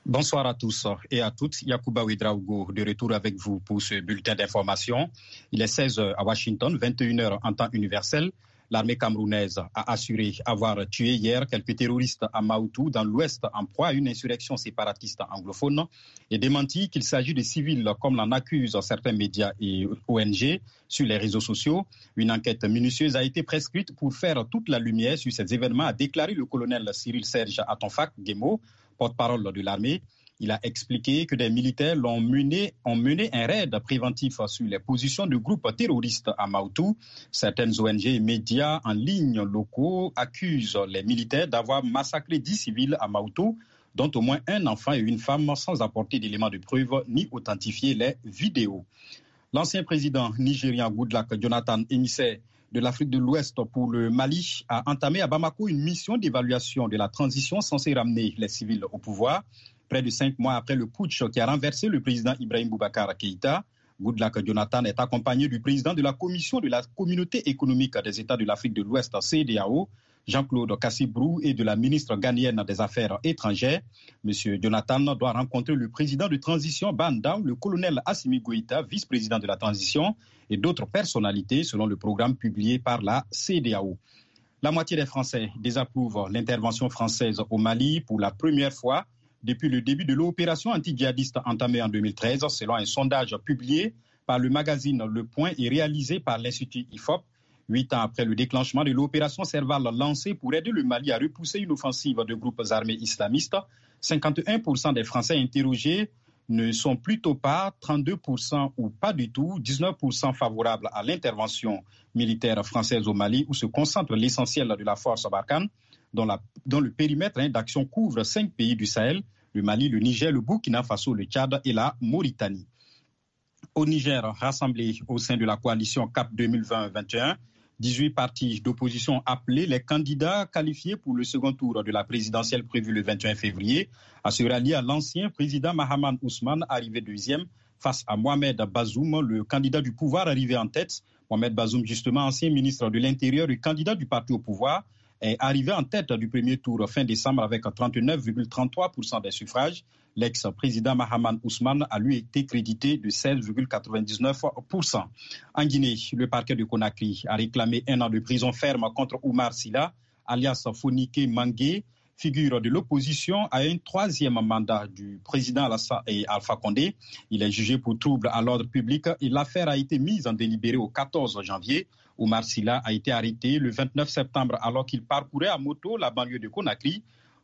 Bonsoir à tous et à toutes. Yacouba Ouedraogo de retour avec vous pour ce bulletin d'information. Il est 16h à Washington, 21h en temps universel. L'armée camerounaise a assuré avoir tué hier quelques terroristes à Maoutou, dans l'ouest, en proie à une insurrection séparatiste anglophone, et démenti qu'il s'agit de civils, comme l'en accusent certains médias et ONG sur les réseaux sociaux. Une enquête minutieuse a été prescrite pour faire toute la lumière sur ces événements, a déclaré le colonel Cyril Serge Atonfak Guémo, porte-parole de l'armée. Il a expliqué que des militaires ont mené un raid préventif sur les positions de groupes terroristes à Maoutou. Certaines ONG et médias en ligne locaux accusent les militaires d'avoir massacré 10 civils à Maoutou, dont au moins un enfant et une femme, sans apporter d'éléments de preuve ni authentifier les vidéos. L'ancien président nigérien Goodluck Jonathan, émissaire de l'Afrique de l'Ouest pour le Mali, a entamé à Bamako une mission d'évaluation de la transition censée ramener les civils au pouvoir. Près de 5 mois après le putsch qui a renversé le président Ibrahim Boubacar Keïta, Goodluck Jonathan est accompagné du président de la Commission de la Communauté économique des États de l'Afrique de l'Ouest, CEDEAO, Jean-Claude Kassibrou, et de la ministre ghanéenne des Affaires étrangères. Monsieur Jonathan doit rencontrer le président de transition Bandam, le colonel Assimi Goïta, vice-président de la transition, et d'autres personnalités selon le programme publié par la CEDEAO. La moitié des Français désapprouvent l'intervention française au Mali pour la première fois depuis le début de l'opération anti-djihadiste entamée en 2013, selon un sondage publié par le magazine Le Point et réalisé par l'Institut IFOP. 8 ans après le déclenchement de l'opération Serval lancée pour aider le Mali à repousser une offensive de groupes armés islamistes, 51% des Français interrogés ne sont plutôt pas, 32% ou pas du tout, 19% favorables à l'intervention militaire française au Mali, où se concentre l'essentiel de la force Barkhane, dont le périmètre d'action couvre 5 pays du Sahel, le Mali, le Niger, le Burkina Faso, le Tchad et la Mauritanie. Au Niger, rassemblés au sein de la coalition CAP 2020-21, 18 partis d'opposition appelaient les candidats qualifiés pour le second tour de la présidentielle prévue le 21 février à se rallier à l'ancien président Mahaman Ousmane, arrivé deuxième, face à Mohamed Bazoum, le candidat du pouvoir arrivé en tête. Mohamed Bazoum, justement ancien ministre de l'Intérieur et candidat du parti au pouvoir, est arrivé en tête du premier tour fin décembre avec 39,33% des suffrages. L'ex-président Mahaman Ousmane a lui été crédité de 16,99%. En Guinée, le parquet de Conakry a réclamé 1 an de prison ferme contre Oumar Silla, alias Fonike Mangué, figure de l'opposition à un 3e mandat du président Alpha Condé. Il est jugé pour trouble à l'ordre public et l'affaire a été mise en délibéré au 14 janvier. Oumar Silla a été arrêté le 29 septembre alors qu'il parcourait à moto la banlieue de Conakry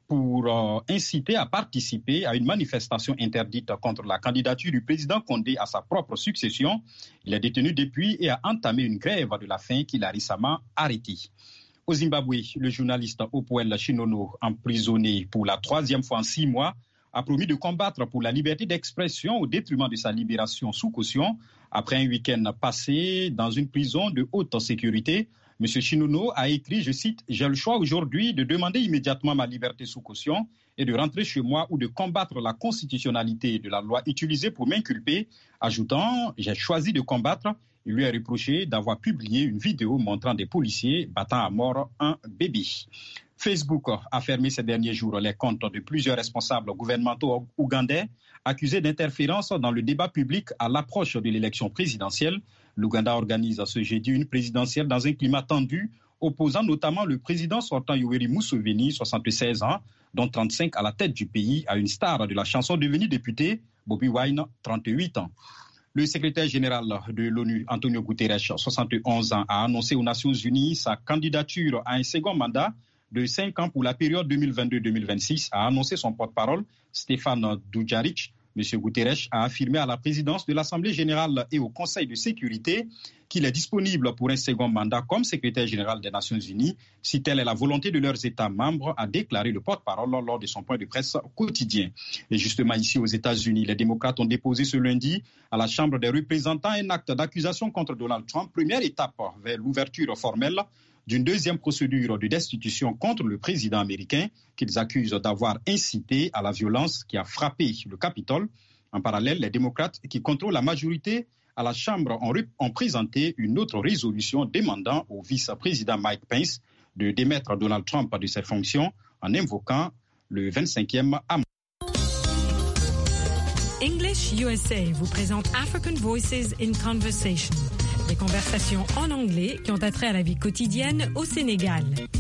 pour inciter à participer à une manifestation interdite contre la candidature du président Condé à sa propre succession. Il est détenu depuis et a entamé une grève de la faim qu'il a récemment arrêtée. Au Zimbabwe, le journaliste Opoel Chinono, emprisonné pour la 3e fois en 6 mois, a promis de combattre pour la liberté d'expression au détriment de sa libération sous caution. Après un week-end passé dans une prison de haute sécurité, M. Chinono a écrit, je cite, « J'ai le choix aujourd'hui de demander immédiatement ma liberté sous caution et de rentrer chez moi ou de combattre la constitutionnalité de la loi utilisée pour m'inculper », ajoutant « J'ai choisi de combattre ». Il lui a reproché d'avoir publié une vidéo montrant des policiers battant à mort un bébé. Facebook a fermé ces derniers jours les comptes de plusieurs responsables gouvernementaux ougandais accusés d'interférence dans le débat public à l'approche de l'élection présidentielle. L'Ouganda organise ce jeudi une présidentielle dans un climat tendu, opposant notamment le président sortant Yoweri Museveni, 76 ans, dont 35 à la tête du pays, à une star de la chanson devenue député, Bobi Wine, 38 ans. Le secrétaire général de l'ONU, Antonio Guterres, 71 ans, a annoncé aux Nations Unies sa candidature à un second mandat de 5 ans pour la période 2022-2026, a annoncé son porte-parole, Stéphane Dujarric. M. Guterres a affirmé à la présidence de l'Assemblée générale et au Conseil de sécurité qu'il est disponible pour un second mandat comme secrétaire général des Nations Unies, si telle est la volonté de leurs États membres, a déclaré le porte-parole lors de son point de presse quotidien. Et justement ici aux États-Unis, les démocrates ont déposé ce lundi à la Chambre des représentants un acte d'accusation contre Donald Trump, première étape vers l'ouverture formelle d'une deuxième procédure de destitution contre le président américain qu'ils accusent d'avoir incité à la violence qui a frappé le Capitole. En parallèle, les démocrates qui contrôlent la majorité à la Chambre ont présenté une autre résolution demandant au vice-président Mike Pence de démettre Donald Trump de ses fonctions en invoquant le 25e amendement. English USA vous présente African Voices in Conversation, des conversations en anglais qui ont attrait à la vie quotidienne au Sénégal.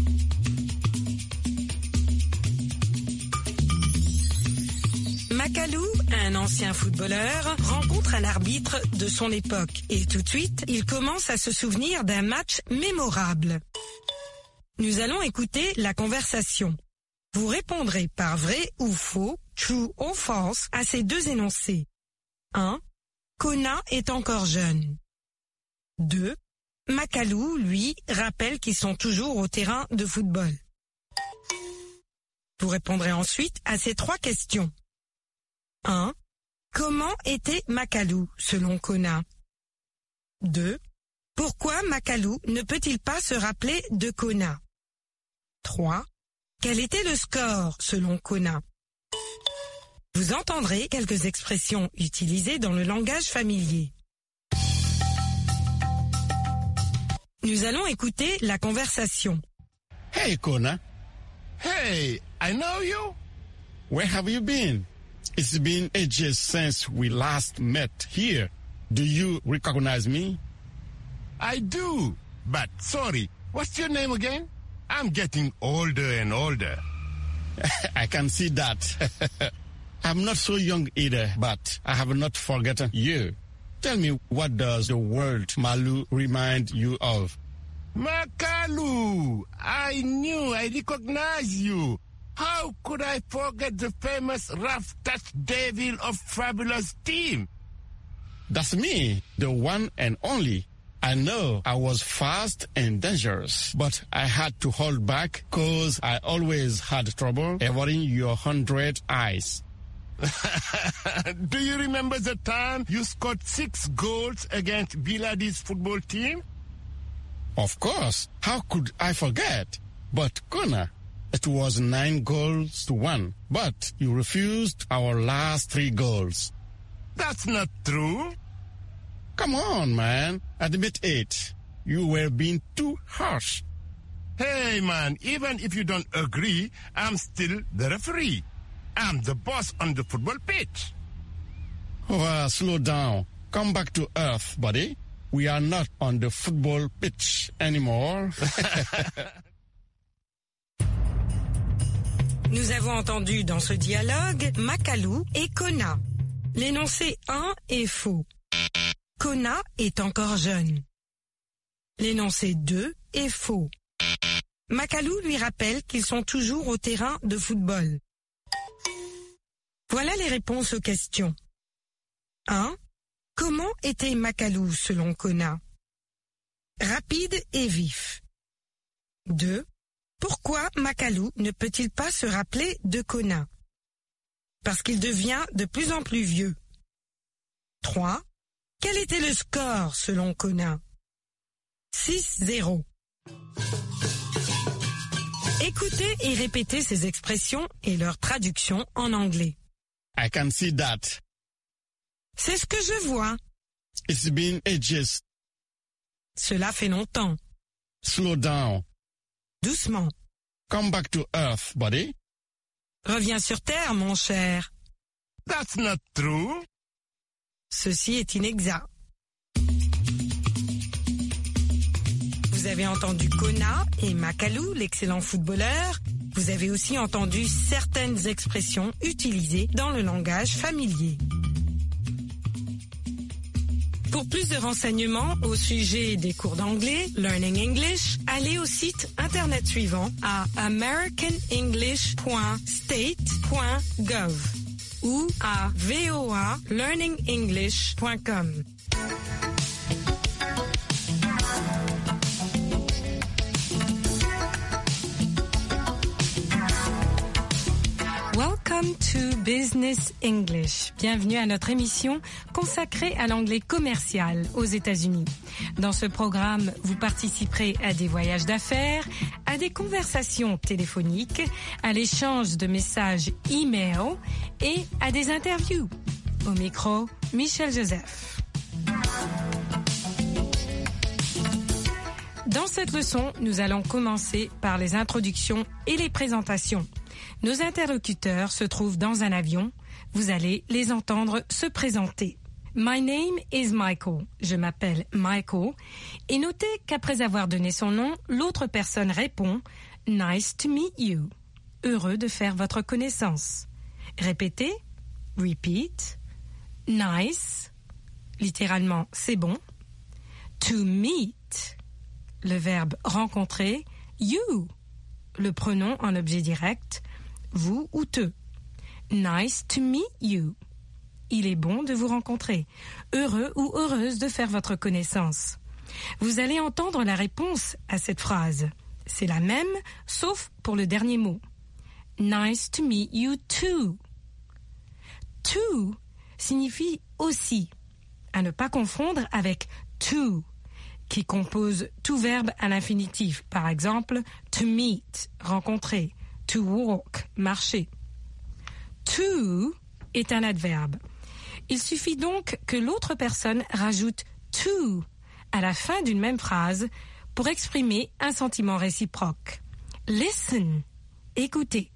Makalou, un ancien footballeur, rencontre un arbitre de son époque et tout de suite, il commence à se souvenir d'un match mémorable. Nous allons écouter la conversation. Vous répondrez par vrai ou faux, true or false, à ces deux énoncés. 1. Kona est encore jeune. 2. Makalou, lui, rappelle qu'ils sont toujours au terrain de football. Vous répondrez ensuite à ces trois questions. 1. Comment était Makalou, selon Kona? 2. Pourquoi Makalou ne peut-il pas se rappeler de Kona? 3. Quel était le score, selon Kona? Vous entendrez quelques expressions utilisées dans le langage familier. Nous allons écouter la conversation. Hey, Kona. Hey, I know you. Where have you been? It's been ages since we last met here. Do you recognize me? I do, but sorry, what's your name again? I'm getting older and older. I can see that. I'm not so young either, but I have not forgotten you. Tell me, what does the word Malu remind you of? Makalou, I knew I recognized you. How could I forget the famous rough touch devil of Fabulous Team? That's me, the one and only. I know I was fast and dangerous, but I had to hold back because I always had trouble avoiding your 100 eyes. Do you remember the time you scored 6 goals against Biladi's football team? Of course. How could I forget? But Kona, it was 9-1, but you refused our last 3 goals. That's not true. Come on, man. Admit it. You were being too harsh. Hey, man, even if you don't agree, I'm still the referee. I'm the boss on the football pitch. Oh, slow down. Come back to earth, buddy. We are not on the football pitch anymore. Nous avons entendu dans ce dialogue Makalou et Kona. L'énoncé 1 est faux. Kona est encore jeune. L'énoncé 2 est faux. Makalou lui rappelle qu'ils sont toujours au terrain de football. Voilà les réponses aux questions. 1. Comment était Makalou selon Kona? Rapide et vif. 2. Pourquoi Makalou ne peut-il pas se rappeler de Kona? Parce qu'il devient de plus en plus vieux. 3. Quel était le score selon Kona? 6-0. Écoutez et répétez ces expressions et leur traduction en anglais. I can see that. C'est ce que je vois. It's been ages. Cela fait longtemps. Slow down. Doucement. Come back to earth, buddy. Reviens sur terre, mon cher. That's not true. Ceci est inexact. Vous avez entendu Kona et Makalou, l'excellent footballeur. Vous avez aussi entendu certaines expressions utilisées dans le langage familier. Pour plus de renseignements au sujet des cours d'anglais, Learning English, allez au site internet suivant à americanenglish.state.gov ou à voalearningenglish.com. Welcome to Business English. Bienvenue à notre émission consacrée à l'anglais commercial aux États-Unis. Dans ce programme, vous participerez à des voyages d'affaires, à des conversations téléphoniques, à l'échange de messages e-mail et à des interviews. Au micro, Michel Joseph. Dans cette leçon, nous allons commencer par les introductions et les présentations. Nos interlocuteurs se trouvent dans un avion. Vous allez les entendre se présenter. My name is Michael. Je m'appelle Michael. Et notez qu'après avoir donné son nom, l'autre personne répond « Nice to meet you ». Heureux de faire votre connaissance. Répétez. Repeat. Nice. Littéralement, c'est bon. To meet. Le verbe rencontrer. You. Le pronom en objet direct. Vous ou te. Nice to meet you. Il est bon de vous rencontrer. Heureux ou heureuse de faire votre connaissance. Vous allez entendre la réponse à cette phrase. C'est la même, sauf pour le dernier mot. Nice to meet you too. To signifie aussi, à ne pas confondre avec to, qui compose tout verbe à l'infinitif. Par exemple, to meet, rencontrer, to walk, marcher. To est un adverbe. Il suffit donc que l'autre personne rajoute to à la fin d'une même phrase pour exprimer un sentiment réciproque. Listen, écoutez.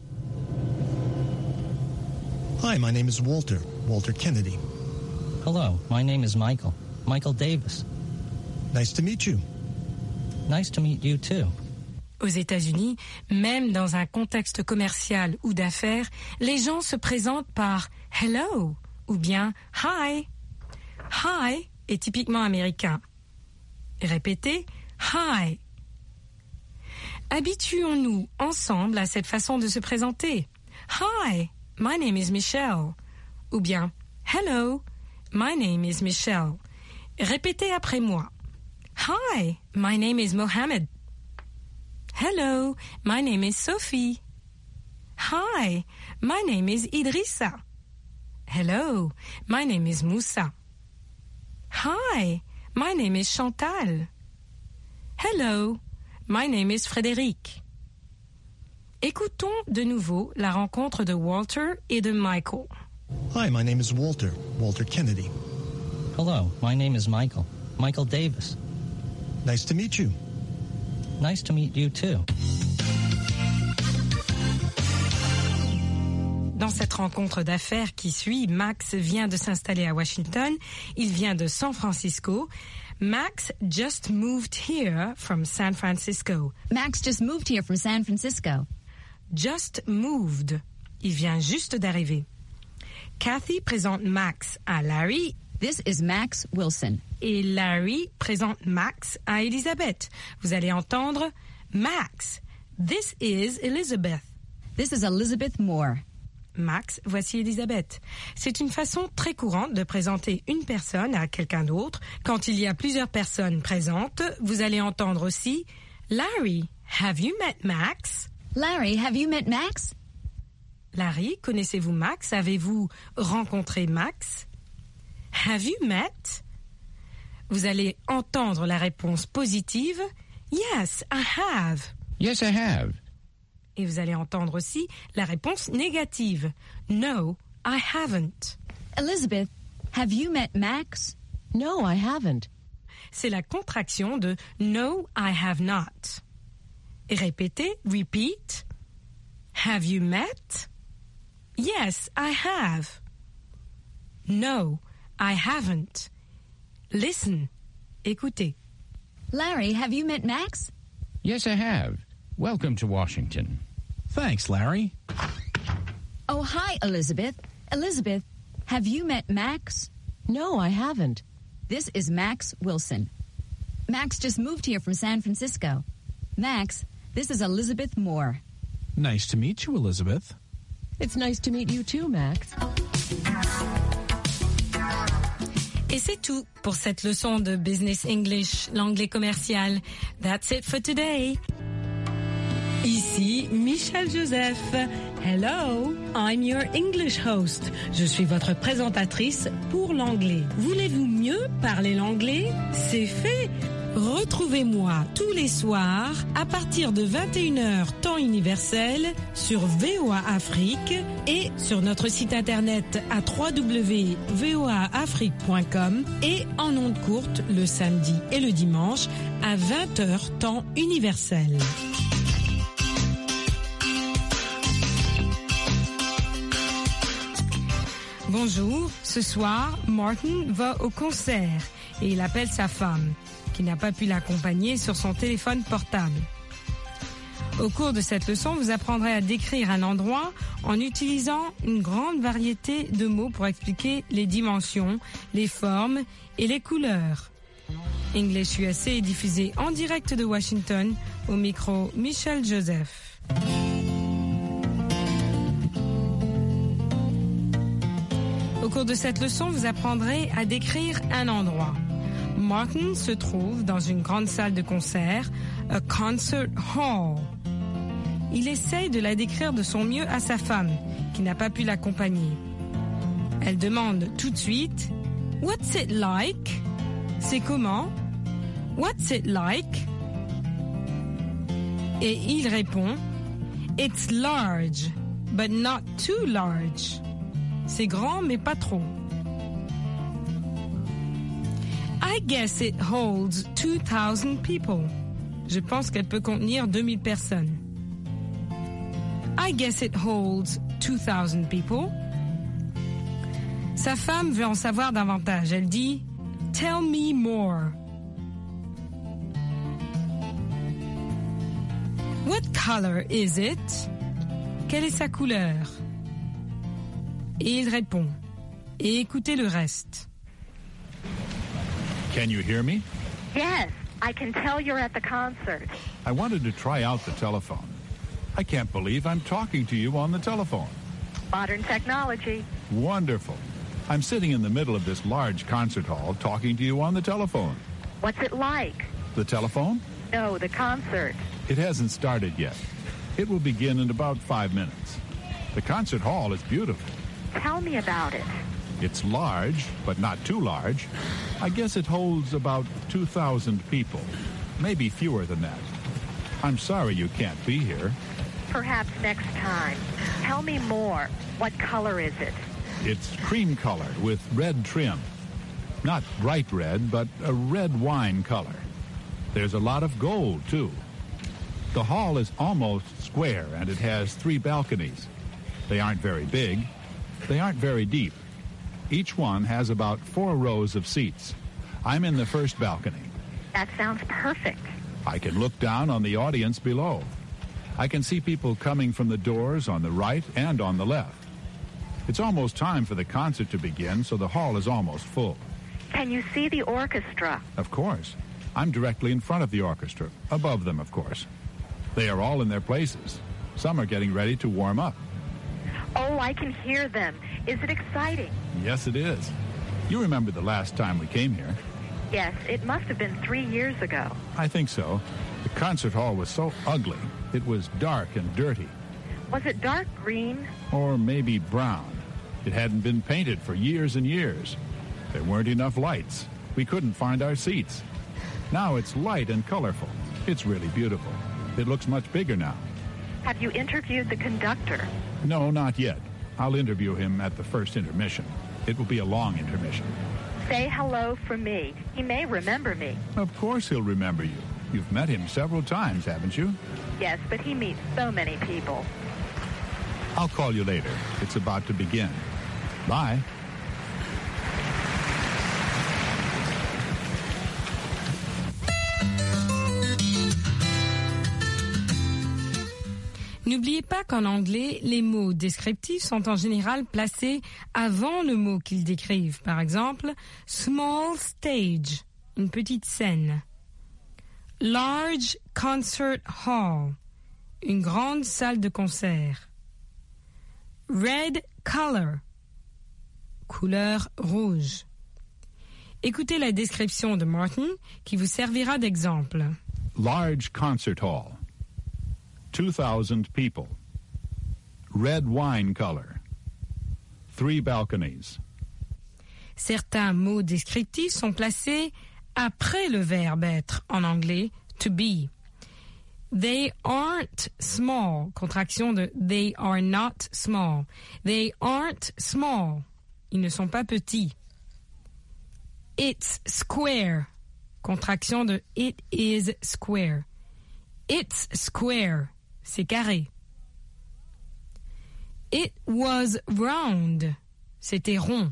Hi, my name is Walter Kennedy. Hello, my name is Michael Davis. Nice to meet you. Nice to meet you too. Aux États-Unis, même dans un contexte commercial ou d'affaires, les gens se présentent par « hello » ou bien « hi ». « Hi » est typiquement américain. Répétez « hi ». Habituons-nous ensemble à cette façon de se présenter. « Hi, my name is Michelle » ou bien « hello, my name is Michelle ». Répétez après moi. « Hi, my name is Mohammed ». Hello, my name is Sophie. Hi, my name is Idrissa. Hello, my name is Moussa. Hi, my name is Chantal. Hello, my name is Frédéric. Écoutons de nouveau la rencontre de Walter et de Michael. Hi, my name is Walter Kennedy. Hello, my name is Michael Davis. Nice to meet you. Nice to meet you too. Dans cette rencontre d'affaires qui suit, Max vient de s'installer à Washington. Il vient de San Francisco. Max just moved here from San Francisco. Max just moved here from San Francisco. Just moved. Il vient juste d'arriver. Kathy présente Max à Larry. This is Max Wilson. Et Larry présente Max à Elizabeth. Vous allez entendre Max. This is Elizabeth. This is Elizabeth Moore. Max, voici Elizabeth. C'est une façon très courante de présenter une personne à quelqu'un d'autre. Quand il y a plusieurs personnes présentes, vous allez entendre aussi Larry, have you met Max? Larry, have you met Max? Larry, connaissez-vous Max? Avez-vous rencontré Max? Have you met? Vous allez entendre la réponse positive. Yes, I have. Yes, I have. Et vous allez entendre aussi la réponse négative. No, I haven't. Elizabeth, have you met Max? No, I haven't. C'est la contraction de No, I have not. Et répétez, repeat. Have you met? Yes, I have. No, I haven't. Listen, écoutez. Larry, have you met Max? Yes, I have. Welcome to Washington. Thanks, Larry. Oh, hi, Elizabeth. Elizabeth, have you met Max? No, I haven't. This is Max Wilson. Max just moved here from San Francisco. Max, this is Elizabeth Moore. Nice to meet you, Elizabeth. It's nice to meet you too, Max. Et c'est tout pour cette leçon de Business English, l'anglais commercial. That's it for today. Ici Michel Joseph. Hello, I'm your English host. Je suis votre présentatrice pour l'anglais. Voulez-vous mieux parler l'anglais? C'est fait. Retrouvez-moi tous les soirs à partir de 21h temps universel sur VOA Afrique et sur notre site internet à www.voaafrique.com et en ondes courtes le samedi et le dimanche à 20h temps universel. Bonjour, ce soir, Martin va au concert et il appelle sa femme, qui n'a pas pu l'accompagner sur son téléphone portable. Au cours de cette leçon, vous apprendrez à décrire un endroit en utilisant une grande variété de mots pour expliquer les dimensions, les formes et les couleurs. English USA est diffusé en direct de Washington, au micro Michel Joseph. Au cours de cette leçon, vous apprendrez à décrire un endroit. Martin se trouve dans une grande salle de concert, a concert hall. Il essaye de la décrire de son mieux à sa femme, qui n'a pas pu l'accompagner. Elle demande tout de suite « What's it like ?» C'est comment? What's it like? Et il répond It's large, but not too large. C'est grand, mais pas trop. I guess it holds 2,000 people. Je pense qu'elle peut contenir 2000 personnes. I guess it holds 2,000 people. Sa femme veut en savoir davantage. Elle dit Tell me more. What color is it? Quelle est sa couleur? Et il répond. Et écoutez le reste. Can you hear me? Yes, I can tell you're at the concert. I wanted to try out the telephone. I can't believe I'm talking to you on the telephone. Modern technology. Wonderful. I'm sitting in the middle of this large concert hall talking to you on the telephone. What's it like? The telephone? No, the concert. It hasn't started yet. It will begin in about 5 minutes. The concert hall is beautiful. Tell me about it. It's large, but not too large. I guess it holds about 2,000 people, maybe fewer than that. I'm sorry you can't be here. Perhaps next time. Tell me more. What color is it? It's cream colored with red trim. Not bright red, but a red wine color. There's a lot of gold, too. The hall is almost square, and it has 3 balconies. They aren't very big. They aren't very deep. Each one has about 4 rows of seats. I'm in the first balcony. That sounds perfect. I can look down on the audience below. I can see people coming from the doors on the right and on the left. It's almost time for the concert to begin, so the hall is almost full. Can you see the orchestra? Of course. I'm directly in front of the orchestra, above them, of course. They are all in their places. Some are getting ready to warm up. Oh, I can hear them. Is it exciting? Yes, it is. You remember the last time we came here? Yes, it must have been 3 years ago. I think so. The concert hall was so ugly. It was dark and dirty. Was it dark green? Or maybe brown. It hadn't been painted for years and years. There weren't enough lights. We couldn't find our seats. Now it's light and colorful. It's really beautiful. It looks much bigger now. Have you interviewed the conductor? No, not yet. I'll interview him at the first intermission. It will be a long intermission. Say hello from me. He may remember me. Of course he'll remember you. You've met him several times, haven't you? Yes, but he meets so many people. I'll call you later. It's about to begin. Bye. N'oubliez pas qu'en anglais, les mots descriptifs sont en général placés avant le mot qu'ils décrivent. Par exemple, small stage, une petite scène. Large concert hall, une grande salle de concert. Red color, couleur rouge. Écoutez la description de Martin qui vous servira d'exemple. Large concert hall. 2,000 people. Red wine color. 3 balconies. Certains mots descriptifs sont placés après le verbe être en anglais to be. They aren't small, contraction de they are not small. They aren't small. Ils ne sont pas petits. It's square, contraction de it is square. It's square, c'est carré. It was round, c'était rond.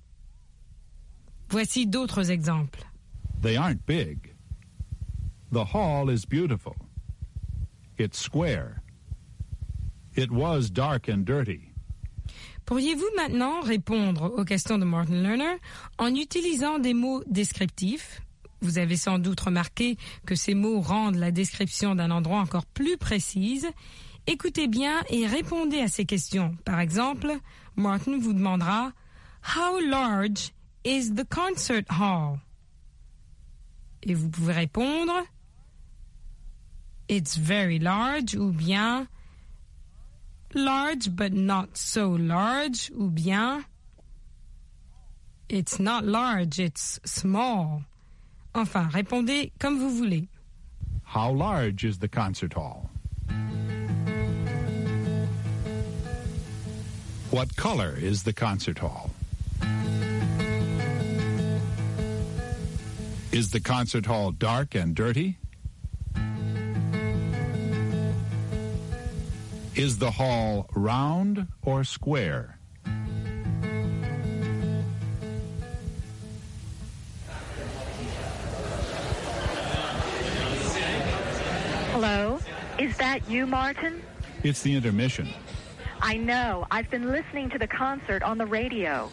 Voici d'autres exemples. They aren't big. The hall is beautiful. It's square. It was dark and dirty. Pourriez-vous maintenant répondre aux questions de Martin Lerner en utilisant des mots descriptifs? Vous avez sans doute remarqué que ces mots rendent la description d'un endroit encore plus précise. Écoutez bien et répondez à ces questions. Par exemple, Martin vous demandera « How large is the concert hall? » Et vous pouvez répondre « It's very large » ou bien « Large but not so large » ou bien « It's not large, it's small ». Enfin, répondez comme vous voulez. How large is the concert hall? What color is the concert hall? Is the concert hall dark and dirty? Is the hall round or square? Hello? Is that you, Martin? It's the intermission. I know. I've been listening to the concert on the radio.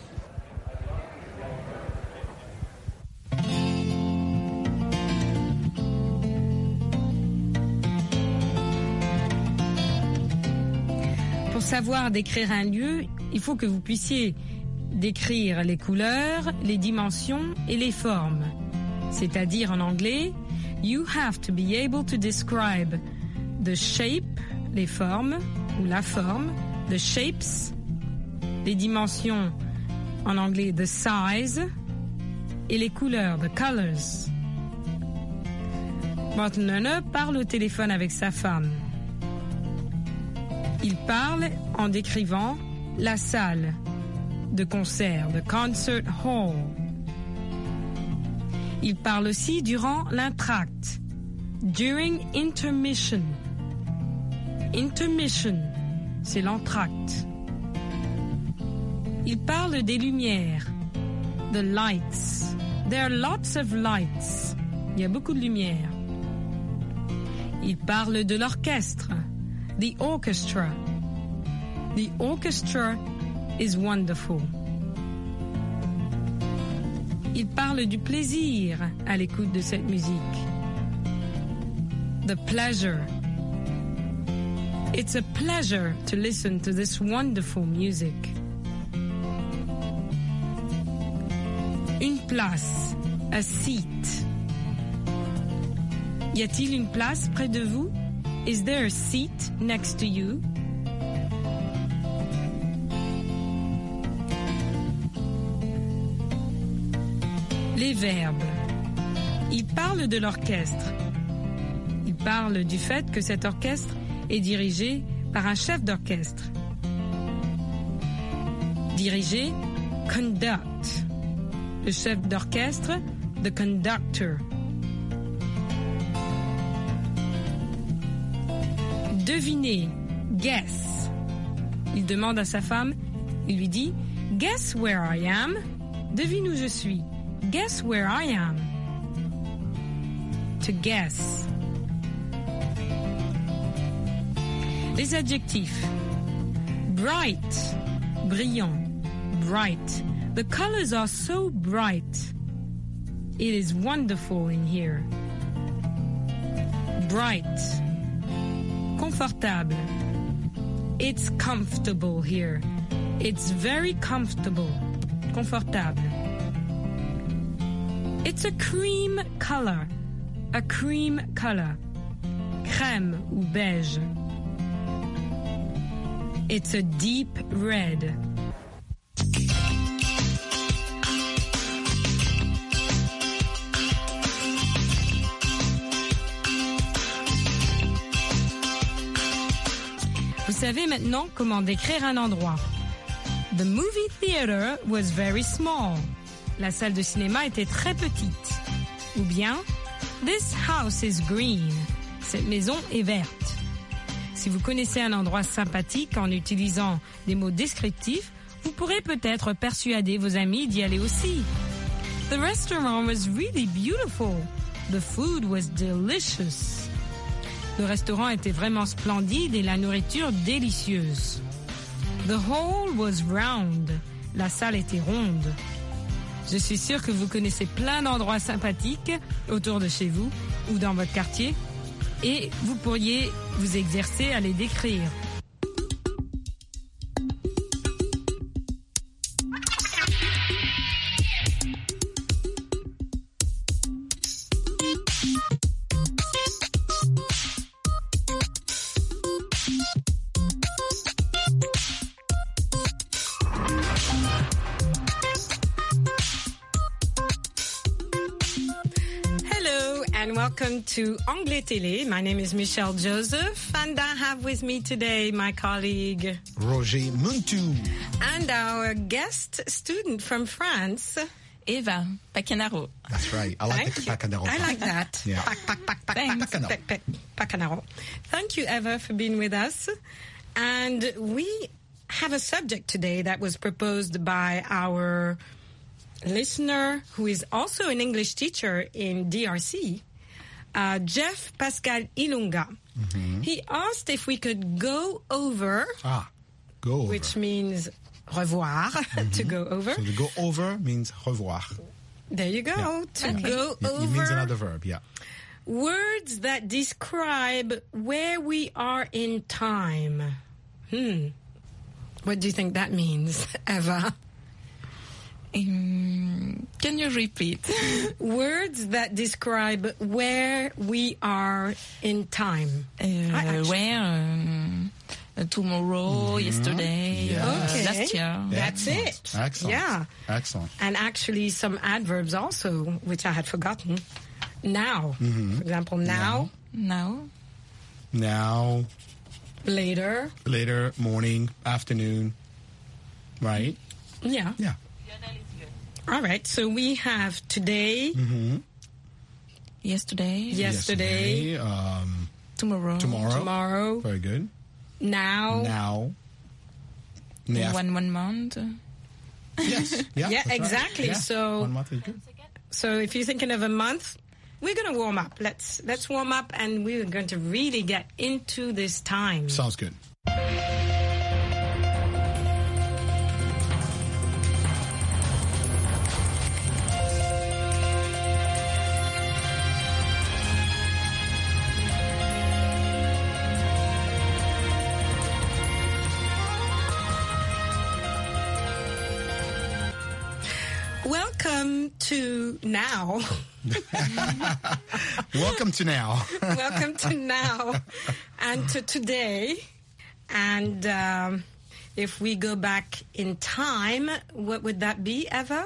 Pour savoir décrire un lieu, il faut que vous puissiez décrire les couleurs, les dimensions et les formes. C'est-à-dire en anglais, you have to be able to describe the shape, les formes, ou la forme, the shapes, les dimensions, en anglais, the size, et les couleurs, the colors. Martin Lerner parle au téléphone avec sa femme. Il parle en décrivant la salle de concert, the concert hall. Il parle aussi durant l'entracte, during intermission. Intermission, c'est l'entracte. Il parle des lumières, the lights. There are lots of lights. Il y a beaucoup de lumière. Il parle de l'orchestre, the orchestra. The orchestra is wonderful. Il parle du plaisir à l'écoute de cette musique. The pleasure. It's a pleasure to listen to this wonderful music. Une place, a seat. Y a-t-il une place près de vous? Is there a seat next to you? Les verbes. Il parle de l'orchestre. Il parle du fait que cet orchestre est dirigé par un chef d'orchestre. Diriger, conduct. Le chef d'orchestre, the conductor. Deviner, guess. Il demande à sa femme, il lui dit, guess where I am? Devine où je suis. Guess where I am. To guess. Les adjectifs. Bright, brillant, bright. The colors are so bright. It is wonderful in here. Bright. Confortable. It's comfortable here. It's very comfortable. Confortable. It's a cream color. A cream color. Crème ou beige. It's a deep red. Vous savez maintenant comment décrire un endroit. The movie theater was very small. La salle de cinéma était très petite. Ou bien, this house is green. Cette maison est verte. Si vous connaissez un endroit sympathique en utilisant des mots descriptifs, Vous pourrez peut-être persuader vos amis d'y aller aussi. The restaurant was really beautiful. The food was delicious. Le restaurant était vraiment splendide et la nourriture délicieuse. The hall was round. La salle était ronde. Je suis sûre que vous connaissez plein d'endroits sympathiques autour de chez vous ou dans votre quartier et vous pourriez vous exercer à les décrire. Welcome to Anglais Télé. My name is Michelle Joseph, and I have with me today my colleague Roger Muntu, and our guest student from France, Eva Pacanaro. That's right. I like the Pacanaro. I like that. Yeah. Pacanaro. Thank you, Eva, for being with us. And we have a subject today that was proposed by our listener, who is also an English teacher in DRC. Jeff Pascal Ilunga. Mm-hmm. He asked if we could go over. Go over. Which means revoir, to go over. So to go over means revoir. There you go. Yeah. To go over. It means another verb, yeah. Words that describe where we are in time. What do you think that means, Eva? Can you repeat? Words that describe where we are in time. Where? Tomorrow, yesterday, okay. Last year. That's it. Excellent. Yeah. Excellent. And actually some adverbs also, which I had forgotten. Now. For example, now. Now. Later. Later, morning, afternoon. Right? Yeah. Yeah. All right, so we have today, yesterday, tomorrow, very good, now, 1 month. Yes, yeah, exactly. Right. Yeah. So 1 month is good. So if you're thinking of a month, we're going to warm up. Let's warm up, and we're going to really get into this time. Sounds good. Welcome to now. Welcome to now. Welcome to now and to today. And if we go back in time, what would that be, Eva?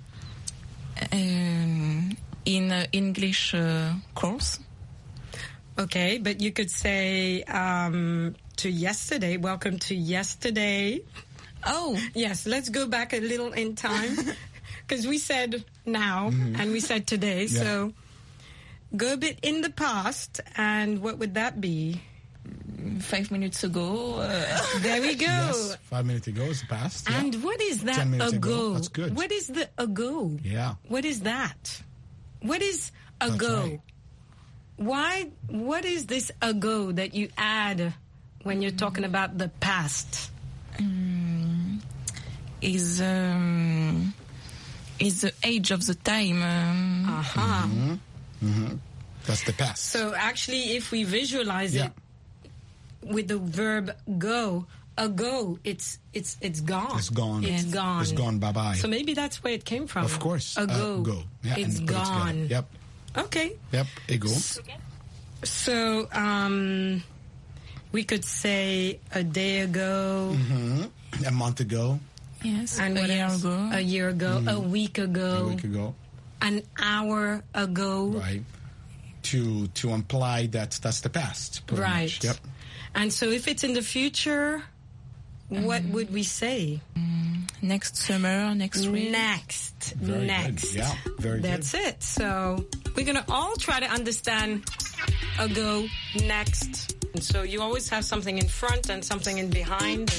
In English course. Okay, but you could say to yesterday. Welcome to yesterday. Oh. Yes, let's go back a little in time. Because we said now and we said today. Yeah. So go a bit in the past, and what would that be? 5 minutes ago. There we go. Yes, 5 minutes ago is the past. Yeah. And what is that 10 minutes ago? That's good. What is the ago? Yeah. What is that? What is ago? Right. What is this ago that you add when you're talking about the past? Is the age of the time. That's the past. So actually, if we visualize it with the verb go, ago, it's gone. It's gone. It's gone. It's gone. Bye-bye. So maybe that's where it came from. Of course. Ago. Go. Yeah, it's gone. Yep. Okay. Yep. Ago. So we could say a day ago. A month ago. Yes, and a year ago. A year ago, a week ago. A week ago. An hour ago. Right. To imply that that's the past. Right. Much. Yep. And so if it's in the future, what would we say? Next summer, next week. Next. Very good. Yeah, very good. That's it. So we're going to all try to understand ago, next. And so you always have something in front and something in behind.